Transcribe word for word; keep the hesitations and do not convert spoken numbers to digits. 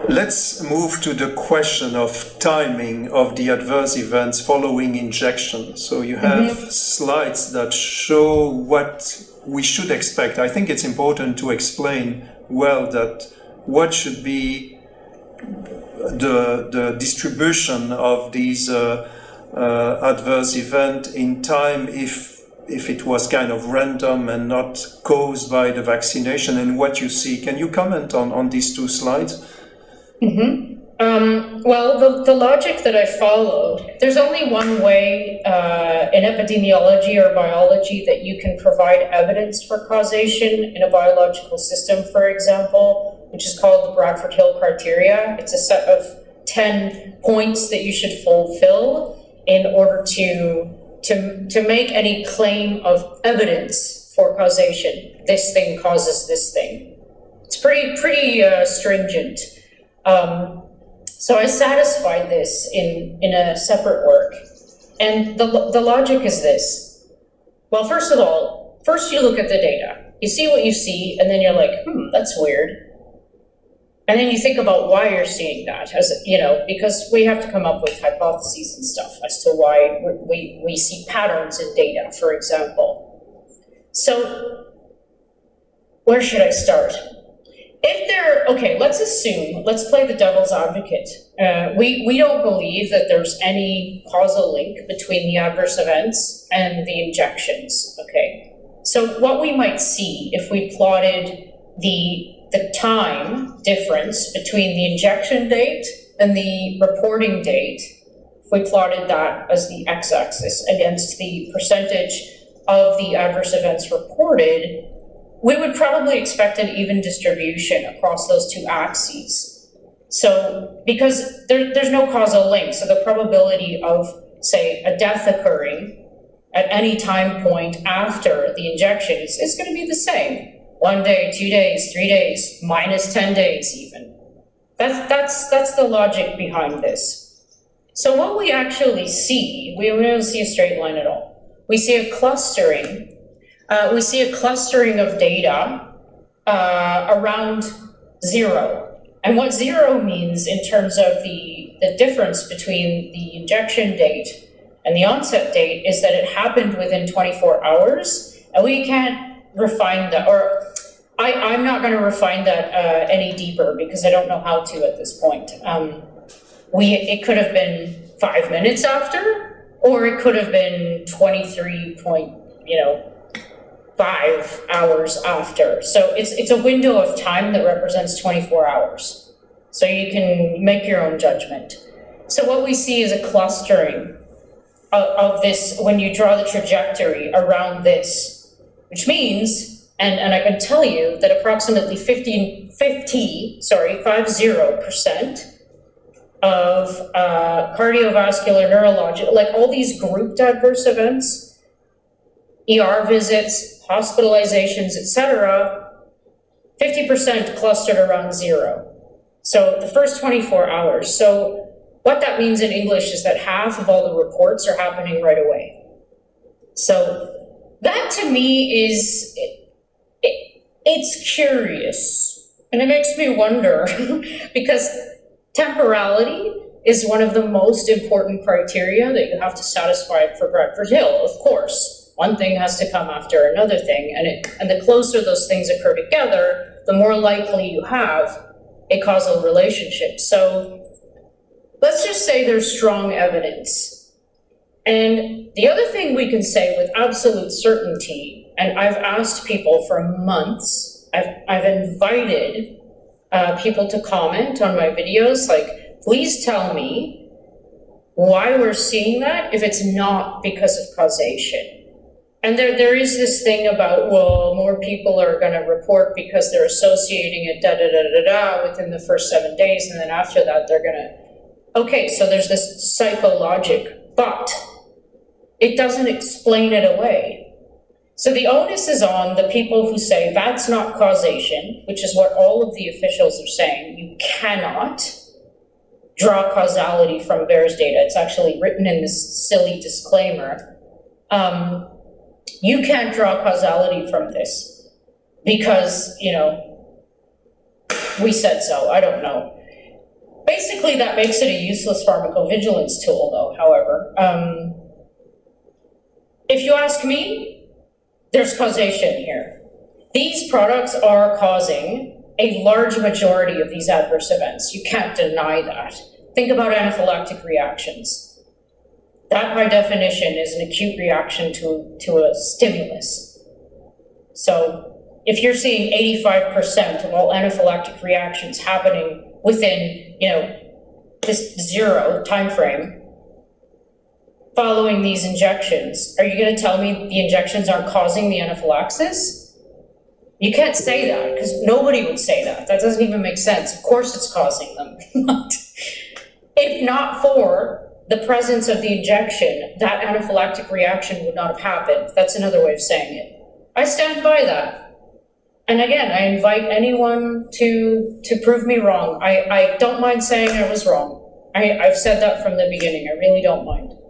Let's move to the question of timing of the adverse events following injection. So you have mm-hmm. slides that show what we should expect. I think it's important to explain well that what should be the, the distribution of these uh, uh, adverse event in time if if it was kind of random and not caused by the vaccination, and what you see. Can you comment on, on these two slides? Mm-hmm. Um, well, the, the logic that I follow, there's only one way uh, in epidemiology or biology that you can provide evidence for causation in a biological system, for example, which is called the Bradford-Hill criteria. It's a set of ten points that you should fulfill in order to To, to make any claim of evidence for causation. This thing causes this thing. It's pretty pretty uh, stringent. Um, so I satisfied this in, in a separate work. And the, the logic is this. Well, first of all, first you look at the data. You see what you see, and then you're like, hmm, that's weird. And then you think about why you're seeing that, as you know, because we have to come up with hypotheses and stuff as to why we, we see patterns in data, for example. So where should I start? If there, okay, let's assume, let's play the devil's advocate. Uh, we, we don't believe that there's any causal link between the adverse events and the injections, okay? So what we might see if we plotted the the time difference between the injection date and the reporting date, if we plotted that as the x-axis against the percentage of the adverse events reported, we would probably expect an even distribution across those two axes. So, because there, there's no causal link, so the probability of, say, a death occurring at any time point after the injection is, is going to be the same. One day, two days, three days, minus ten days even. That's, that's, that's the logic behind this. So what we actually see, we don't see a straight line at all. We see a clustering. Uh, we see a clustering of data uh, around zero. And what zero means in terms of the, the difference between the injection date and the onset date is that it happened within twenty-four hours, and we can't refine that, or I, I'm not going to refine that uh, any deeper because I don't know how to at this point. Um, we it could have been five minutes after, or it could have been twenty-three point, you know, five hours after. So it's it's a window of time that represents twenty-four hours. So you can make your own judgment. So what we see is a clustering of, of this when you draw the trajectory around this. Which means, and, and I can tell you that approximately fifty, fifty sorry, fifty percent of uh, cardiovascular, neurological, like all these grouped adverse events, E R visits, hospitalizations, et cetera, fifty percent clustered around zero. So the first twenty-four hours. So what that means in English is that half of all the reports are happening right away. So that to me is, it, it, it's curious, and it makes me wonder, because temporality is one of the most important criteria that you have to satisfy for Bradford-Hill. Of course, one thing has to come after another thing, and, it, and the closer those things occur together, the more likely you have a causal relationship. So let's just say there's strong evidence. And the other thing we can say with absolute certainty, and I've asked people for months, I've, I've invited uh, people to comment on my videos, like, please tell me why we're seeing that if it's not because of causation. And there, there is this thing about, well, more people are going to report because they're associating it da da da da da within the first seven days, and then after that they're going to, okay, so there's this psychologic, but it doesn't explain it away. So the onus is on the people who say that's not causation, which is what all of the officials are saying. You cannot draw causality from VAERS data. It's actually written in this silly disclaimer. Um, you can't draw causality from this because, you know, we said so. I don't know. basically that makes it a useless pharmacovigilance tool, though, however. Um, if you ask me, there's causation here. These products are causing a large majority of these adverse events. You can't deny that. Think about anaphylactic reactions. That, by definition, is an acute reaction to, to a stimulus. So if you're seeing eighty-five percent of all anaphylactic reactions happening within, you know, this zero time frame following these injections, are you going to tell me the injections aren't causing the anaphylaxis? You can't say that, because nobody would say that. That doesn't even make sense. Of course it's causing them. If not for the presence of the injection, that anaphylactic reaction would not have happened. That's another way of saying it. I stand by that. And again, I invite anyone to to prove me wrong. I, I don't mind saying I was wrong. I, I've said that from the beginning. I really don't mind.